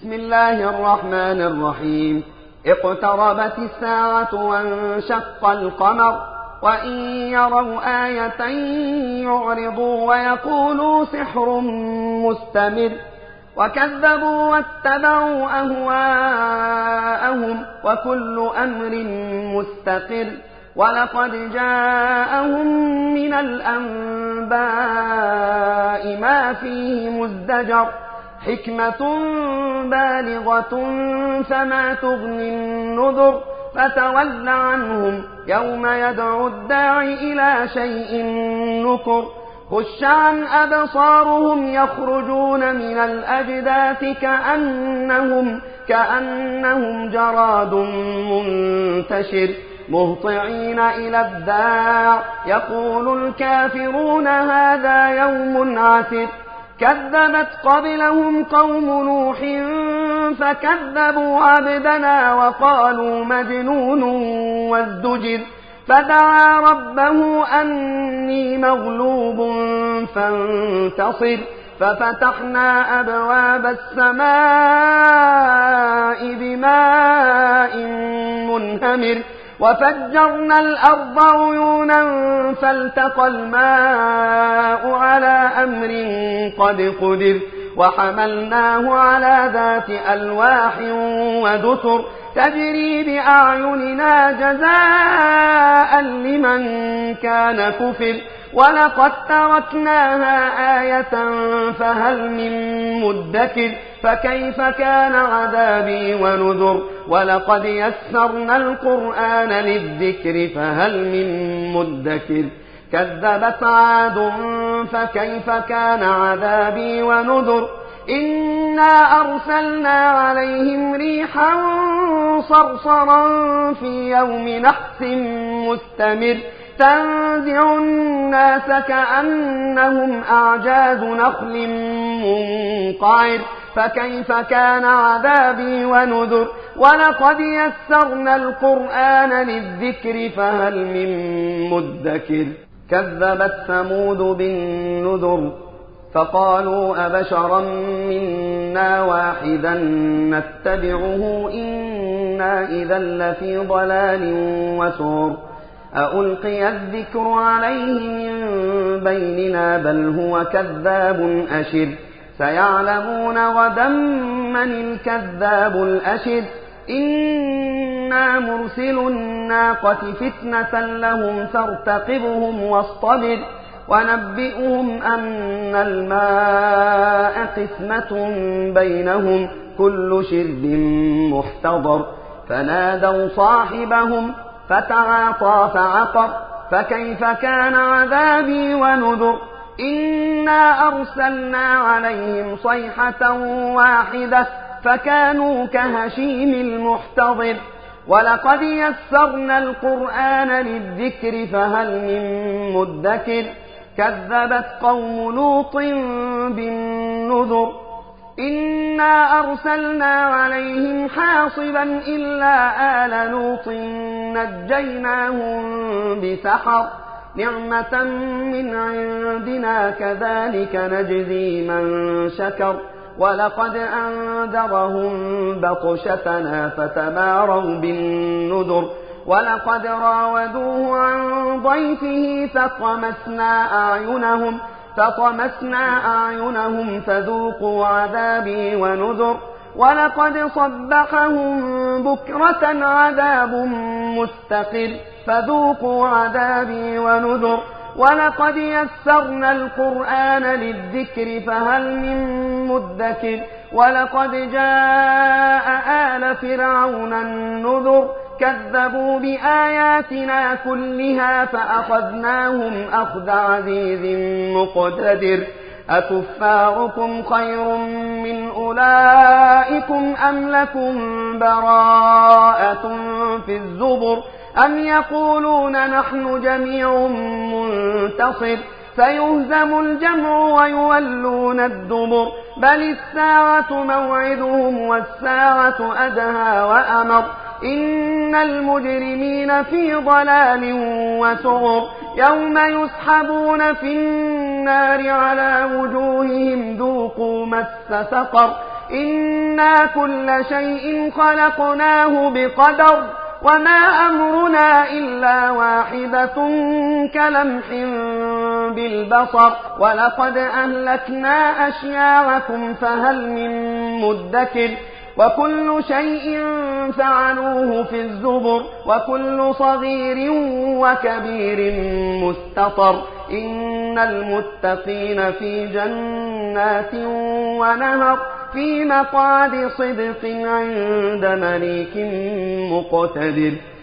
بسم الله الرحمن الرحيم. اقتربت الساعة وانشق القمر وإن يروا آية يعرضوا ويقولوا سحر مستمر وكذبوا واتبعوا أهواءهم وكل أمر مستقر ولقد جاءهم من الأنباء ما فيه مزدجر حكمة بالغة فما تغني النذر فتول عنهم يوم يدعو الداعي إلى شيء نكر خش عن أبصارهم يخرجون من الأجداث كأنهم جراد منتشر مهطعين إلى الداع يقول الكافرون هذا يوم عسر كذبت قبلهم قوم نوح فكذبوا عبدنا وقالوا مجنون وازدجر فدعا ربه أني مغلوب فانتصر ففتحنا أبواب السماء بماء منهمر وفجرنا الأرض عيونا فالتقى الماء على أمر قد قدر وحملناه على ذات ألواح ودسر تجري بأعيننا جزاء لمن كان كفر ولقد تركناها آية فهل من مدكر فكيف كان عذابي ونذر ولقد يسرنا القرآن للذكر فهل من مدكر كذبت عاد فكيف كان عذابي ونذر إنا أرسلنا عليهم ريحا صرصرا في يوم نحس مستمر تنزع الناس كأنهم أعجاز نخل منقعر فكيف كان عذابي ونذر ولقد يسرنا القرآن للذكر فهل من مدكر كذبت ثمود بالنذر فقالوا أبشرا منا واحدا نتبعه إنا إذا لفي ضلال وسعر أألقي الذكر عليه من بيننا بل هو كذاب أشر سيعلمون غدا من الكذاب الأشر إنا مرسل الناقة فتنة لهم فارتقبهم واصطبر ونبئهم أن الماء قسمة بينهم كل شرب محتضر فنادوا صاحبهم فتعاطى فعقر فكيف كان عذابي ونذر إنا أرسلنا عليهم صيحة واحدة فكانوا كهشيم المحتضر ولقد يسرنا القرآن للذكر فهل من مدكر كذبت قوم لوط بالنذر إنا أرسلنا عليهم حاصبا إلا آل لوط نجيناهم بسحر نعمة من عندنا كذلك نجزي من شكر ولقد أنذرهم بطشتنا فتماروا بالنذر ولقد راودوه عن ضيفه فطمسنا أعينهم فذوقوا عذابي ونذر ولقد صبحهم بكرة عذاب مستقر فذوقوا عذابي ونذر ولقد يسرنا القرآن للذكر فهل من مدكر ولقد جاء آل فرعون النذر كذبوا بآياتنا كلها فأخذناهم أخذ عزيز مقتدر أكفاركم خير من أولئكم أم لكم براءة في الزبر أم يقولون نحن جميع منتصر سيهزم الجمع ويولون الدبر بل الساعة موعدهم والساعة أدهى وأمر إن المجرمين في ضلال وسعر يوم يسحبون في النار على وجوههم ذوقوا مس سقر إنا كل شيء خلقناه بقدر وما أمرنا إلا واحدة كلمح بالبصر ولقد أهلكنا أشياعكم فهل من مدكر وكل شيء فعلوه في الزبر وكل صغير وكبير مستطر إن المتقين في جنات ونهر في مقعد صدق عند مليك مقتدر